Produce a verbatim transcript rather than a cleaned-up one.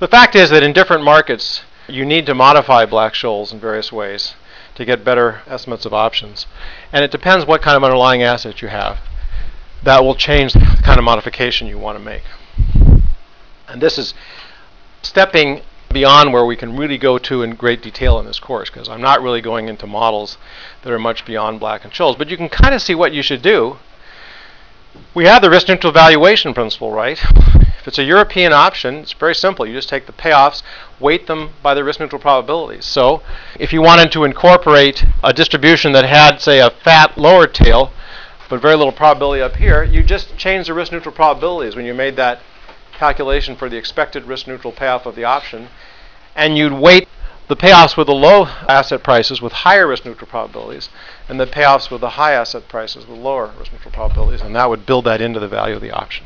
The fact is that in different markets, you need to modify Black-Scholes in various ways to get better estimates of options. And it depends what kind of underlying asset you have. That will change the kind of modification you want to make. And this is stepping beyond where we can really go to in great detail in this course, because I'm not really going into models that are much beyond Black and Scholes. But you can kind of see what you should do. We have the risk-neutral valuation principle, right? If it's a European option, it's very simple. You just take the payoffs, weight them by the risk-neutral probabilities. So if you wanted to incorporate a distribution that had, say, a fat lower tail, but very little probability up here, you just change the risk-neutral probabilities when you made that calculation for the expected risk-neutral payoff of the option, and you'd weight the payoffs with the low asset prices with higher risk-neutral probabilities, and the payoffs with the high asset prices with lower risk-neutral probabilities, and that would build that into the value of the option.